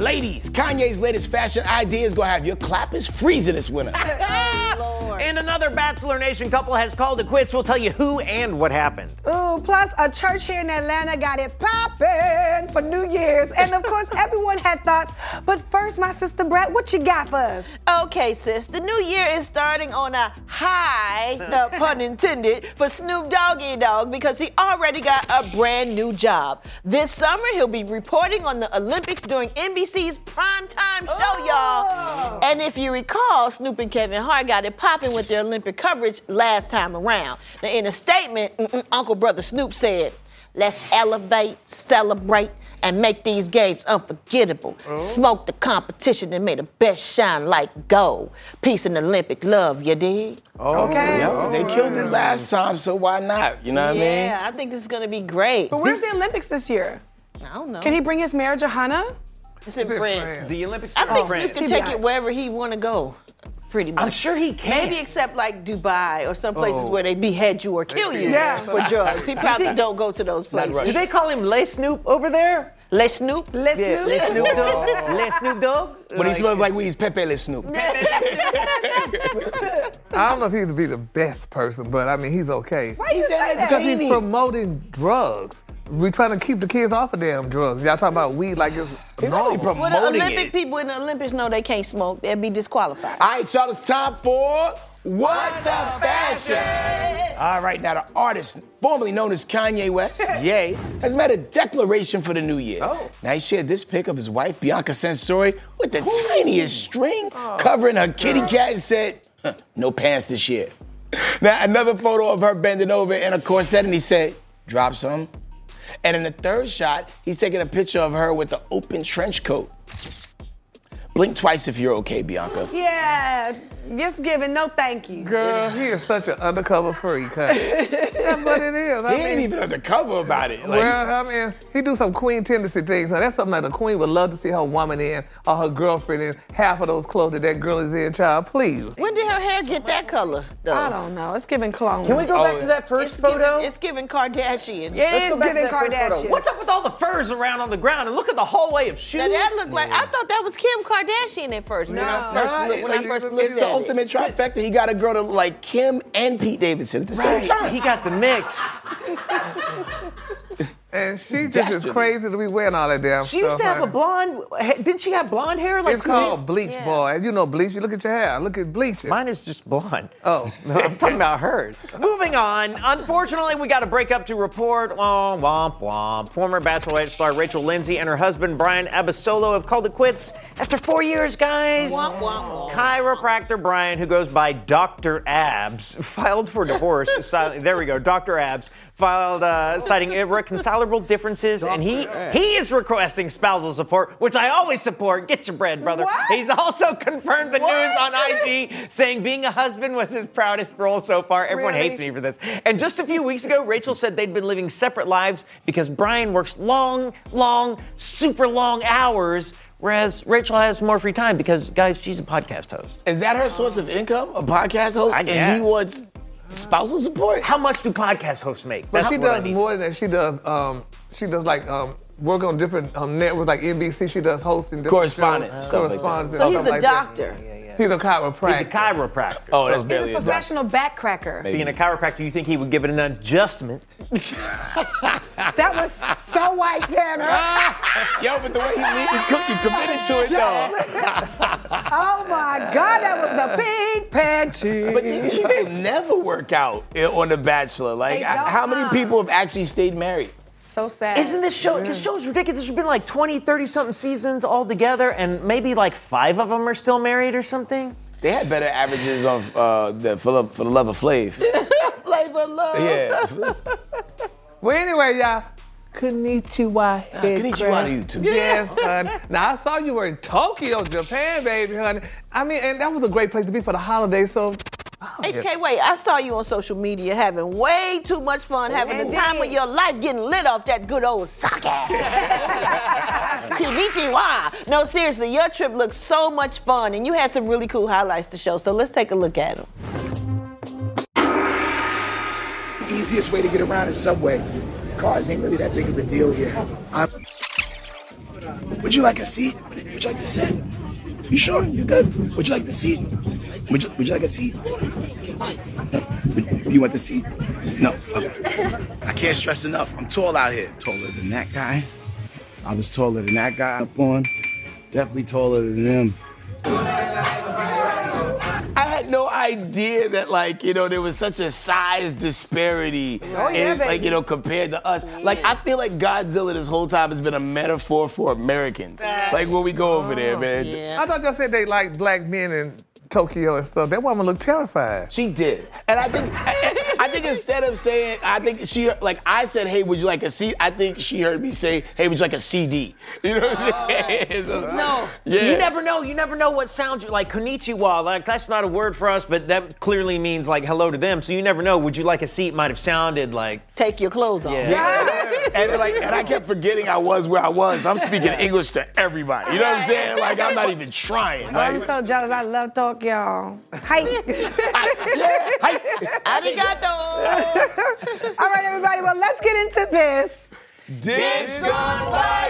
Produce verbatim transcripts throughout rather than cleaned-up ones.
Ladies, Kanye's latest fashion idea is gonna have your clappers freezing this winter. And another Bachelor Nation couple has called it quits. We'll tell you who and what happened. Ooh, plus a church here in Atlanta got it poppin' for New Year's. And of course, everyone had thoughts. But first, my sister Brett, what you got for us? Okay, sis, the new year is starting on a high, uh, pun intended, for Snoop Doggy Dogg because he already got a brand new job. This summer, he'll be reporting on the Olympics during N B C's primetime show, Oh. y'all. And if you recall, Snoop and Kevin Hart got it popping with their Olympic coverage last time around. Now, in a statement, Uncle Brother Snoop said, "Let's elevate, celebrate, and make these games unforgettable. Oh. Smoke the competition and make the best shine like gold. Peace and Olympic love, you dig?" Okay. Yep, they killed it last time, so why not? You know what Yeah, I mean? I think this is gonna be great. But where's the Olympics this year? I don't know. Can he bring his mare Johanna? It's in France. The Olympics I are think in France. Snoop can take it wherever he want to go, pretty much. I'm sure he can. Maybe except like Dubai or some places Oh. where they behead you or kill you Yeah. for drugs. He probably don't go to those places. Do they call him Les Snoop over there? Les Snoop? Let's Yeah, Snoop. Les Snoop Dogg. Les Snoop Dogg. When he smells like weed, he's Pepe Le Snoop. I don't know if he'd be the best person, but I mean, he's okay. Why you He's say that? Because he's entertaining. promoting drugs. We're trying to keep the kids off of damn drugs. Y'all talking about weed like it's He's only normal. Well, the promoting Olympic it. people in the Olympics know they can't smoke. They'll be disqualified. All right, y'all, it's time for What the Fashion? All right, now the artist, formerly known as Kanye West, Ye, has made a declaration for the new year. Oh. Now he shared this pic of his wife, Bianca Censori, with the tiniest string covering her kitty cat and said, huh, no pants this year. Now another photo of her bending over in a corset and he said, drop some. And in the third shot, he's taking a picture of her with the open trench coat. Blink twice if you're okay, Bianca. Yeah, just giving no thank you. Girl, he is such an undercover freak, huh? That's what it is. I He ain't mean, even undercover about it. Like, well, I mean, he do some queen tendency things. Now, that's something that a queen would love to see her woman in or her girlfriend in half of those clothes that that girl is in, child. Please. When did her hair get that color, though? I don't know. It's giving clone. Can we go Oh, back to that first It's photo? giving, it's giving Kardashian. Yeah, Let's it go is back to giving that first photo. Kardashian. What's up with all the furs around on the ground? And look at the hallway of shoes. Now that looked like, I thought that was Kim Kardashian at first. When I first, Nah, looked, when like, I first it's looked the at ultimate trifecta. He got a girl to like Kim and Pete Davidson at the same Right. time. He got the mix. And she It's just is destiny. crazy to be wearing all that damn She stuff. used to have a honey. blonde. Didn't she have blonde hair? Like It's two called days- bleach, Yeah. boy. You know bleach. You look at your hair. Look at bleaching. Mine is just blonde. Oh. No, I'm talking about hers. Moving on. Unfortunately, we got a breakup to report. Oh, womp womp. Former Bachelorette star Rachel Lindsay and her husband Brian Abasolo have called it quits after four years, guys. Womp, womp, womp. Chiropractor Brian, who goes by Doctor Abs, filed for divorce. si- there we go. Doctor Abs filed uh, citing irreconcilable differences, and he he is requesting spousal support, which I always support. Get your bread, brother. What? He's also confirmed the news on I G, saying being a husband was his proudest role so far. Everyone Really? hates me for this. And just a few weeks ago, Rachel said they'd been living separate lives because Brian works long, long, super long hours, whereas Rachel has more free time because, guys, she's a podcast host. Is that her source of income? A podcast host? I And guess. he wants spousal support? How much do podcast hosts make? But That's she what I does need. more than that. She does. Um, she does like um, work on different um, networks, like N B C. She does hosting. different Correspondent, shows, stuff like that. correspondence and So he's stuff a like that. doctor. He's a chiropractor. He's a chiropractor. Oh, that's He's barely a professional back cracker. Being a chiropractor, you think he would give it an adjustment? That was so white, Tanner. Yo, but the way he, he, cook, he committed to it, though. Oh my God, that was the pink panty. But these people never work out on The Bachelor. Like, They don't. how many people have actually stayed married? So sad. Isn't this show, this show's ridiculous. There's been like twenty, thirty something seasons all together, and maybe like five of them are still married or something? They had better averages of uh, the, for, the, for the love of Flav. Flavor of love. Yeah. Well, anyway, y'all. Konnichiwa. head Konnichiwa crab. to you, too. Yes, honey. Now, I saw you were in Tokyo, Japan, baby, honey. I mean, and that was a great place to be for the holidays, so. H K, wait, I saw you on social media having way too much fun, having the time of your life getting lit off that good old sake. Konnichiwa. No, seriously, your trip looked so much fun, and you had some really cool highlights to show, so let's take a look at them. Easiest way to get around is subway. Cars ain't really that big of a deal here. I'm Would you like a seat? Would you like to sit? You sure? You good? Would you like the seat? Would you, would you like a seat? No. Would, you want the seat? No. Okay. I can't stress enough. I'm tall out here. Taller than that guy. I was taller than that guy up on. Definitely taller than him. I had no idea that, like, you know, there was such a size disparity. Oh, yeah, in, baby. like, you know, compared to us. Like, I feel like Godzilla this whole time has been a metaphor for Americans. Like, when we go over there, man. Yeah. I thought y'all said they liked black men in Tokyo and stuff. That woman looked terrified. She did. And I think I, I think instead of saying, I think she, like I said, hey, would you like a C D? I think she heard me say, hey, would you like a C D? You know what I'm saying? So, No. Yeah. You never know. You never know what sounds you like konnichiwa. Like that's not a word for us, but that clearly means like hello to them. So you never know. Would you like a seat? Might have sounded like. Take your clothes off. Yeah. Yeah. And like, and I kept forgetting I was where I was. I'm speaking English to everybody. You know what I'm saying? Like I'm not even trying. Like, I'm so jealous. I love Tokyo. Hi. yeah, hi. Arigato. All right, everybody. Well, let's get into this. Dish gone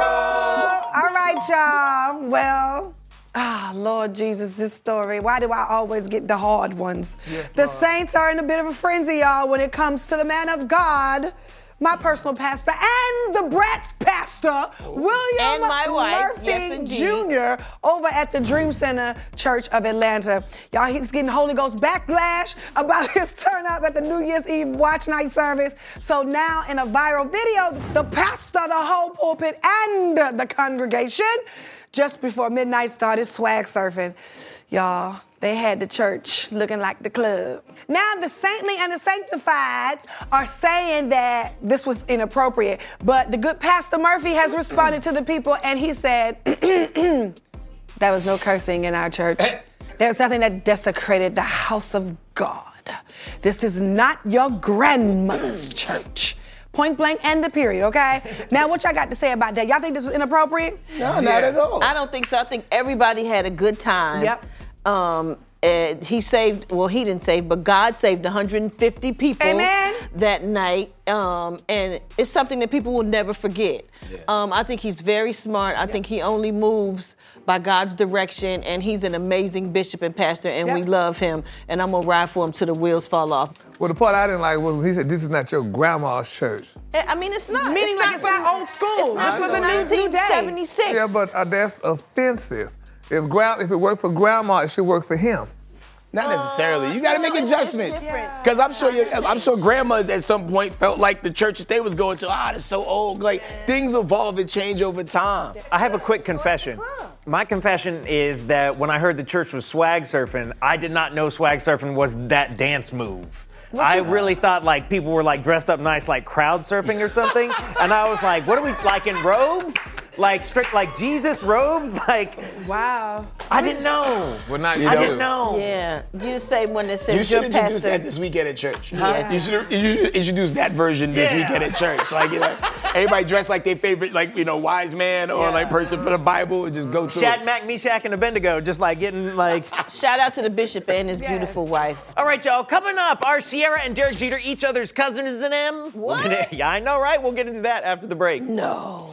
viral. All right, y'all. Well, ah, Lord Jesus, this story. Why do I always get the hard ones? Yes, the Lord. saints are in a bit of a frenzy, y'all, when it comes to the man of God, my personal pastor, and the Brat's pastor, William And my wife, Murphy yes, indeed. Junior over at the Dream Center Church of Atlanta. Y'all, he's getting Holy Ghost backlash about his turn up at the New Year's Eve watch night service. So now in a viral video, the pastor, the whole pulpit, and the congregation, just before midnight, started swag surfing. Y'all, they had the church looking like the club. Now the saintly and the sanctified are saying that this was inappropriate, but the good Pastor Murphy has responded to the people and he said, there was no cursing in our church. There's nothing that desecrated the house of God. This is not your grandmother's church. Point blank and the period, okay? Now, what y'all got to say about that? Y'all think this was inappropriate? No, not at all. I don't think so. I think everybody had a good time. Yep. Um, and he saved, well, he didn't save, but God saved one hundred fifty people Amen. that night. Um, and it's something that people will never forget. Yeah. Um, I think he's very smart. I think he only moves by God's direction, and he's an amazing bishop and pastor, and Yep. we love him. And I'm gonna ride for him till the wheels fall off. Well, the part I didn't like was when he said, this is not your grandma's church. I mean, it's not. Meaning it's like it's not old school. It's not It's from for the new- new day. nineteen seventy-six. Yeah, but uh, that's offensive. If gra- if it worked for grandma, it should work for him. Not necessarily. You got to no, make it's- it's adjustments. different. Because I'm sure you, I'm sure grandmas at some point felt like the church that they was going to, ah, that's so old. Like things evolve and change over time. I have a quick confession. My confession is that when I heard the church was swag surfing, I did not know swag surfing was that dance move. I really thought like people were like dressed up nice, like crowd surfing or something. And I was like, what are we, like in robes? Like strict, like Jesus robes? Like, Wow. I didn't know. Well, not I you. didn't know. Yeah. You say when it You says should your introduce pastor. that this weekend at church. Yeah. You, should, you should introduce that version this Yeah. weekend at church. Like, you know, everybody dressed like their favorite, like, you know, wise man or Yeah. like person for the Bible and just go to Shadrach, Meshach, and Abednego, just like getting like. Shout out to the bishop and his beautiful wife. All right, y'all, coming up, are Sierra and Derek Jeter each other's cousins in them? What? We're gonna- yeah, I know, right? We'll get into that after the break. No.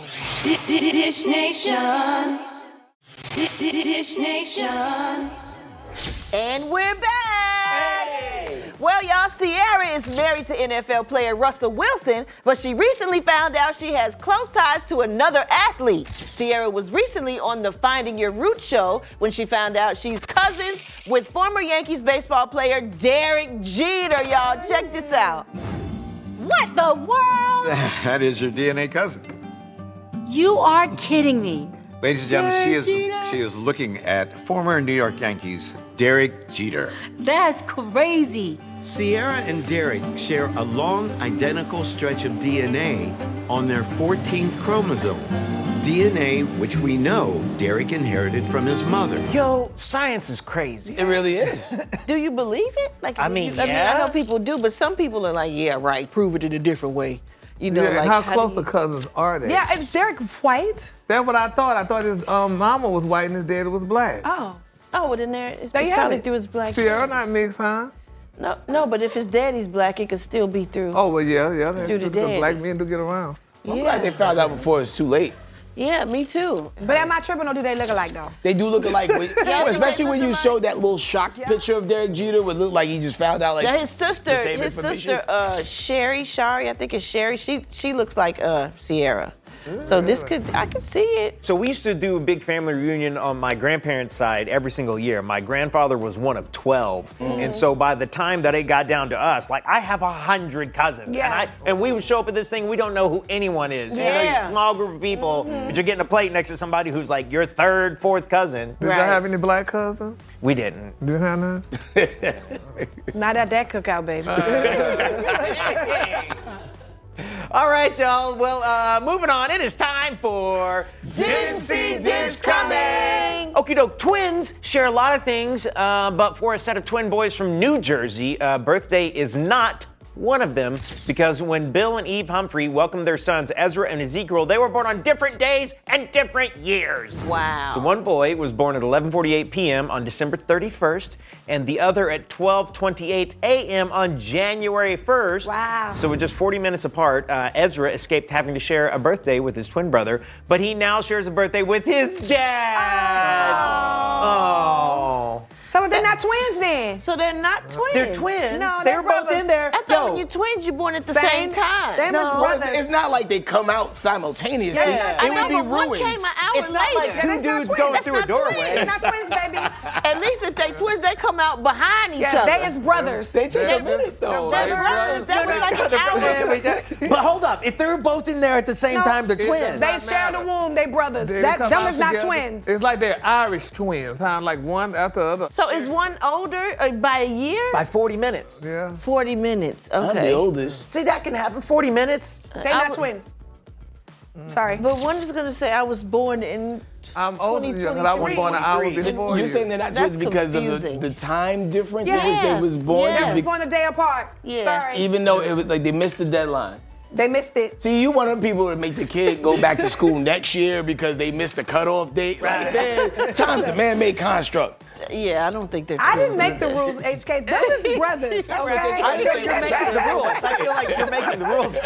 Dish Nation. Dish Nation. And we're back. Well, y'all, Sierra is married to N F L player Russell Wilson, but she recently found out she has close ties to another athlete. Sierra was recently on the Finding Your Roots show when she found out she's cousins with former Yankees baseball player Derek Jeter, y'all. Check this out. What the world? That is your D N A cousin. You are kidding me. Ladies and gentlemen, she is Derek Jeter. she is looking at former New York Yankees Derek Jeter. That's crazy. Sierra and Derek share a long identical stretch of D N A on their fourteenth chromosome. D N A which we know Derek inherited from his mother. Yo, science is crazy. It really is. Do you believe it? Like, I mean, you- I mean, yeah. I know people do, but some people are like, yeah, right, prove it in a different way. You know, Yeah, like and how do close you- the cousins are they? Yeah, is Derek white? That's what I thought. I thought his um, mama was white and his daddy was black. Oh. Oh, well, then there, it's, There it's you have probably it. through his black. Sierra not mixed, huh? No, no, but if his daddy's black, it could still be through. Oh, well, yeah, yeah. That's Do the because daddy. black men do get around. I'm glad they found out before it's too late. Yeah, me too. But am I tripping or do they look alike though? They do look alike, with, Yeah, especially they when look you alike. showed that little shocked picture of Derek Jeter, would look like he just found out like Yeah, his sister, the same his information. sister, uh, Sherry, Shari, I think it's Sherry. She she looks like uh, Sierra. So this could, I could see it. So we used to do a big family reunion on my grandparents' side every single year. My grandfather was one of twelve. And so by the time that it got down to us, like I have a hundred cousins. Yeah. And I and we would show up at this thing, we don't know who anyone is. You know, you're Yeah. a small group of people, but you're getting a plate next to somebody who's like your third, fourth cousin. Did Right. y'all have any black cousins? We didn't. Did you have none? Not at that cookout, baby. All right, y'all. Well, uh, moving on. It is time for Didn't See Dish Coming. Okie doke. Twins share a lot of things, uh, but for a set of twin boys from New Jersey, uh, birthday is not one of them, because when Bill and Eve Humphrey welcomed their sons Ezra and Ezekiel, they were born on different days and different years. Wow. So one boy was born at eleven forty-eight p.m. on December thirty-first, and the other at twelve twenty-eight a.m. on January first. Wow. So with just forty minutes apart, uh, Ezra escaped having to share a birthday with his twin brother, but he now shares a birthday with his dad. Oh. So they're not twins then? So they're not twins. They're twins. No, they they're were both brothers. in there. I thought Yo, when you're twins, you're born at the Same- same, time. Them is Well, brothers. it's, it's not like they come out simultaneously. Yeah. I It know, would be but one ruined. came an hour it's not later. like two That's not dudes twins. going That's through a not doorway. twins. They're not twins, baby. At least if they twins, they come out behind each Yes, other. they is brothers. They take They're- a minute though. They're like- brothers. That was like an hour. But hold up, if they were both in there at the same No, time, they're it twins. They Not share the matter. womb. They brothers. They That come them out is not together. twins. It's like they're Irish twins. Sound like one after the other. So is one older uh, by a year? By forty minutes. Yeah. forty minutes. I'm Okay. the oldest. See, that can happen. forty minutes. They I not would- twins. Sorry. But one is going to say I was born in. I'm older than you because I was born an hour twenty-three. before You're you. saying they're not That's twins because of confusing. the, the time difference in which Yes, they was born? yes. They Be- was born a day apart. Yeah. Sorry. Even though it was like they missed the deadline. They missed it. See, you one of the people that make the kid go back to school next year because they missed the cutoff date. Like, man, time's a man-made construct. Yeah, I don't think they're. I twins didn't make the either. rules, H K. Them is brothers, okay? I didn't say You're making the rules. I feel like you're making the rules.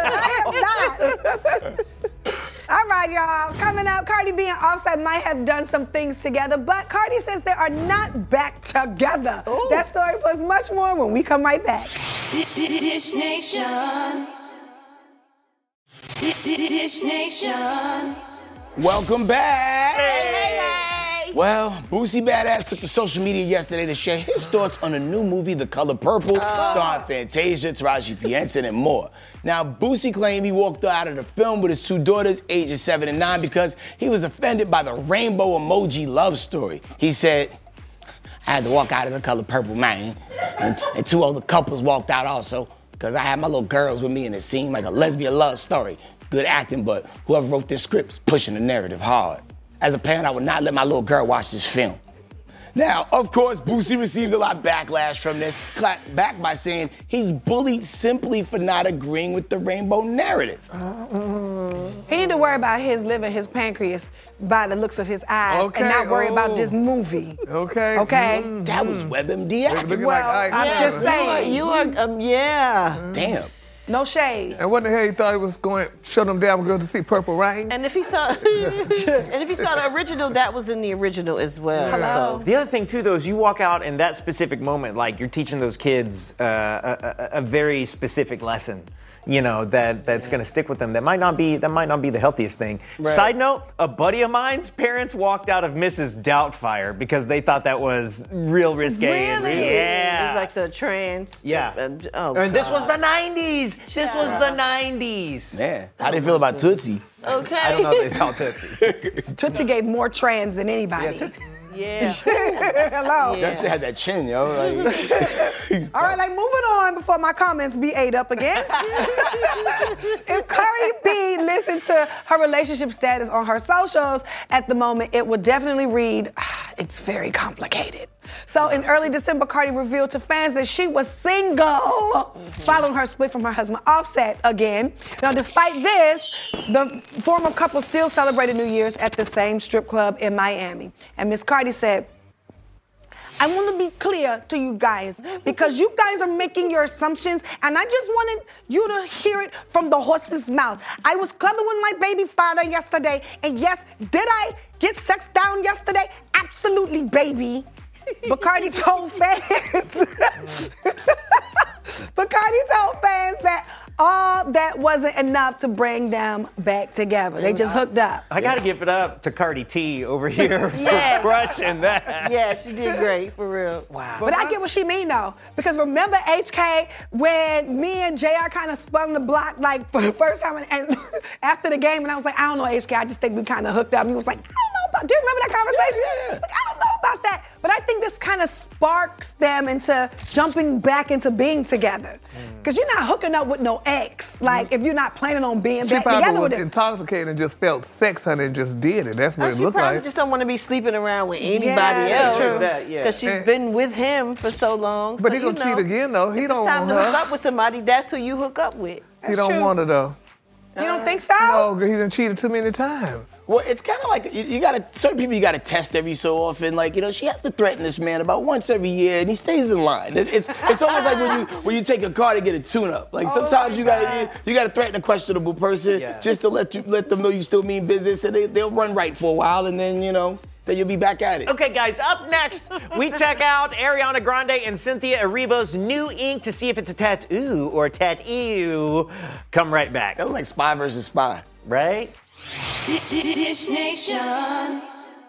I am not. All right, y'all. Coming up, Cardi B and Offset might have done some things together, but Cardi says they are not back together. That story plus much more when we come right back. Dish Nation. Dish Nation. Welcome back. Hey, hey, hey. Well, Boosie Badass took to social media yesterday to share his thoughts on the new movie, The Color Purple, starring Fantasia, Taraji P. Henson, and more. Now, Boosie claimed he walked out of the film with his two daughters, ages seven and nine, because he was offended by the rainbow emoji love story. He said, I had to walk out of The Color Purple, man. And, and two other couples walked out also, because I had my little girls with me, and it seemed like a lesbian love story. Good acting, but whoever wrote this script is pushing the narrative hard. As a parent, I would not let my little girl watch this film. Now, of course, Boosie received a lot of backlash from this, clapped back by saying he's bullied simply for not agreeing with the rainbow narrative. He need to worry about his liver, his pancreas, by the looks of his eyes, Okay, and not worry oh. about this movie. Okay. Okay? Mm. That was WebMD acting. Looking Well, like Ike I'm Turner. just saying. You are, um, yeah. Damn. No shade. And what the hell he thought he was going to shut them down? We're going to see Purple Rain? And if he saw, and if he saw the original, that was in the original as well. Hello. So. The other thing too, though, is you walk out in that specific moment, like you're teaching those kids uh, a, a, a very specific lesson, you know, that that's going to stick with them. That might not be that might not be the healthiest thing. Side note: a buddy of mine's parents walked out of Missus Doubtfire because they thought that was real risque. and- Really? Yeah. It's like a trans. yeah. Um, oh, and this God. was the nineties. This was the nineties. Man, how do you feel about Tootsie? Okay. I don't know if they saw Tootsie. Tootsie gave more trans than anybody. Yeah, Tootsie. Yeah. Hello. Yeah. Justin had that chin, yo. Like, All right, like moving on before my comments be ate up again. If Cardi B listened to her relationship status on her socials at the moment, it would definitely read, ah, it's very complicated. So in early December, Cardi revealed to fans that she was single following her split from her husband Offset again. Now, despite this, the former couple still celebrated New Year's at the same strip club in Miami. And Miss Cardi said, I want to be clear to you guys because you guys are making your assumptions, and I just wanted you to hear it from the horse's mouth. I was clubbing with my baby father yesterday, and yes, did I get sex down yesterday? Absolutely, baby. Bacardi told fans. Bacardi told fans that all that wasn't enough to bring them back together. They just hooked up. I got to give it up to Cardi T over here for Yes. crushing that. Yeah, she did great, for real. Wow. But I get what she mean though, because remember H K when me and J R kind of spun the block like for the first time, and, and after the game, and I was like, I don't know H K, I just think we kind of hooked up. And he was like, I don't know about. Do you remember that conversation? Yeah, yeah, yeah. I was like, I don't know about that. But I think this kind of sparks them into jumping back into being together, because you're not hooking up with no ex. Like if you're not planning on being She back probably together was with it. intoxicated and just felt sex, honey, and just did it. That's what Oh, it she looked probably like. just don't want to be sleeping around with anybody Yeah, else. true. That, yeah. Because she's And- been with him for so long. But so, he gonna you know, cheat again, though. He if don't it's time want to hook her. up with somebody, that's who you hook up with. He That's don't true. want her, though. You don't think so? No, girl, he done cheated too many times. Well, it's kind of like you, you gotta, certain people you gotta test every so often. Like, you know, she has to threaten this man about once every year, and he stays in line. It, it's it's almost like when you when you take a car to get a tune-up. Like sometimes you gotta you, you gotta threaten a questionable person Yeah. just to let you let them know you still mean business, and they they'll run right for a while, and then you know then you'll be back at it. Okay, guys, up next, we check out Ariana Grande and Cynthia Erivo's new ink to see if it's a tattoo or a tat-ew. Come right back. That was like Spy versus Spy. Right? Dish Nation.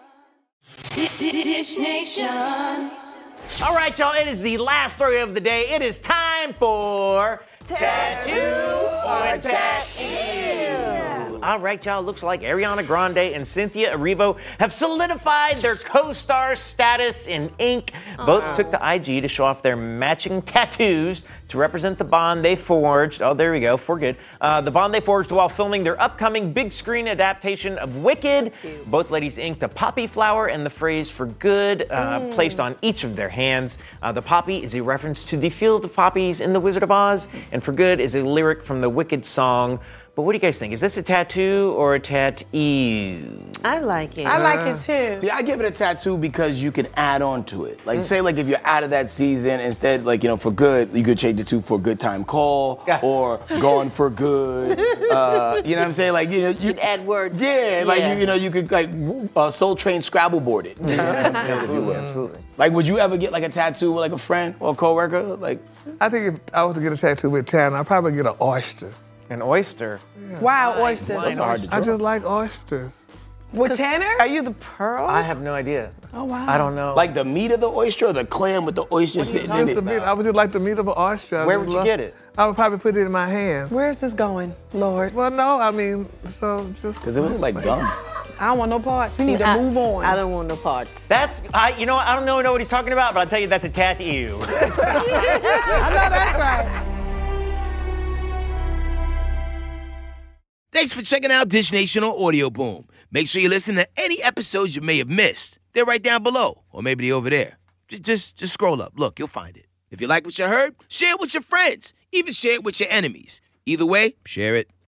Dish Nation. All right, y'all, it is the last story of the day. It is time for Tattoo or Tat-ew. All right, y'all, looks like Ariana Grande and Cynthia Erivo have solidified their co-star status in ink. Both took to I G to show off their matching tattoos to represent the bond they forged. Oh, there we go, for good. Uh, the bond they forged while filming their upcoming big screen adaptation of Wicked. Both ladies inked a poppy flower and the phrase "for good" uh, Mm. placed on each of their hands. Uh, the poppy is a reference to the field of poppies in The Wizard of Oz, and "for good" is a lyric from the Wicked song. But what do you guys think? Is this a tattoo or a tat-ew? I like it. I like it too. See, I give it a tattoo because you can add on to it. Like, say, like, if you're out of that season, instead, like, you know, for good, you could change it to for good time call Yeah. or gone for good. Uh, you know what I'm saying? Like, you know, you can add words. Yeah, like, Yeah. You, you know, you could, like, uh, Soul Train Scrabble board it. Absolutely, absolutely. Like, would you ever get, like, a tattoo with, like, a friend or a coworker? Like, I think if I was to get a tattoo with Tanner, I'd probably get an oyster. An oyster. Wild oyster. those are hard to I draw. just like oysters. With Tanner? Are you the pearl? I have no idea. Oh, wow. I don't know. Like the meat of the oyster or the clam with the oyster sitting in Just the it? meat, I would just like the meat of an oyster. I Where just would you love- get it? I would probably put it in my hand. Where's this going, Lord? Well, no, I mean, so just. Because it looks like gum. I don't want no parts. We need to I- move on. I don't want no parts. That's, I, you know what, I don't know, know what he's talking about, but I'll tell you that's a tat-ew. I know that's right. Thanks for checking out Dish Nation on Audio Boom. Make sure you listen to any episodes you may have missed. They're right down below, or maybe they're over there. Just, just, just scroll up. Look, you'll find it. If you like what you heard, share it with your friends. Even share it with your enemies. Either way, share it.